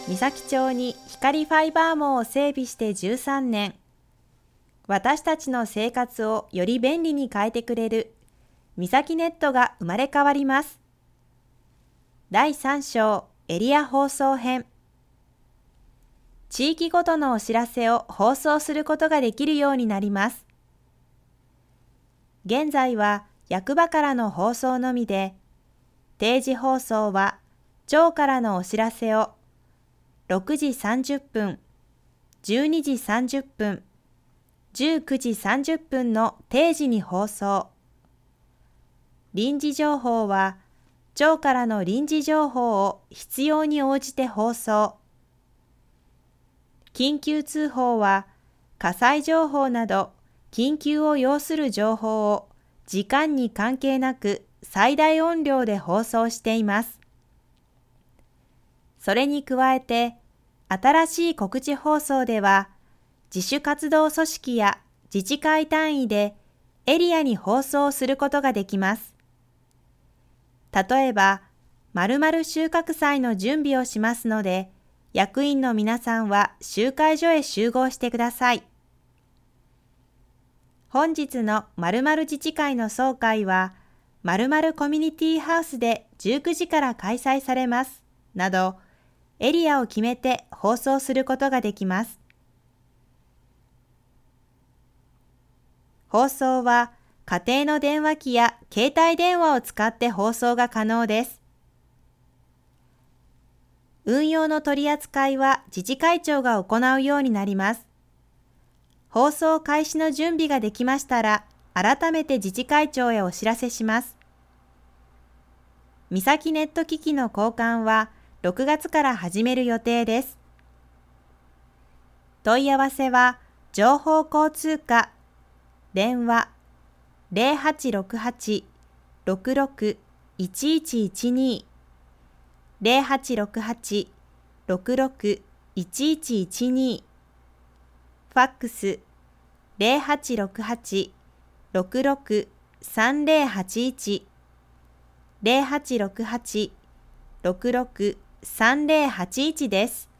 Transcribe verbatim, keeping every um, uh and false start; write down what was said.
三崎町に光ファイバー網を整備してじゅうさんねん。私たちの生活をより便利に変えてくれる三崎ネットが生まれ変わります。だいさん章エリア放送編。地域ごとのお知らせを放送することができるようになります。現在は役場からの放送のみで、定時放送は町からのお知らせをろくじさんじゅっぷん、じゅうにじさんじゅっぷん、じゅうくじさんじゅっぷんの定時に放送。臨時情報は町からの臨時情報を必要に応じて放送。緊急通報は火災情報など緊急を要する情報を時間に関係なく最大音量で放送しています。それに加えて、新しい告知放送では、自主活動組織や自治会単位でエリアに放送することができます。例えば、〇〇収穫祭の準備をしますので、役員の皆さんは集会所へ集合してください。本日の〇〇自治会の総会は、〇〇コミュニティハウスでじゅうくじから開催されます。など、エリアを決めて放送することができます。放送は家庭の電話機や携帯電話を使って放送が可能です。運用の取り扱いは自治会長が行うようになります。放送開始の準備ができましたら、改めて自治会長へお知らせします。三崎ネット機器の交換はろくがつから始める予定です。問い合わせは、情報交通課、電話ゼロはちろくはち ろくろく いちいちいちに ゼロはちろくはち ろくろく いちいちいちに、ファックスゼロはちろくはち ろくろく さんゼロはちいち ゼロはちろくはち ろくろく さんゼロはちいちです。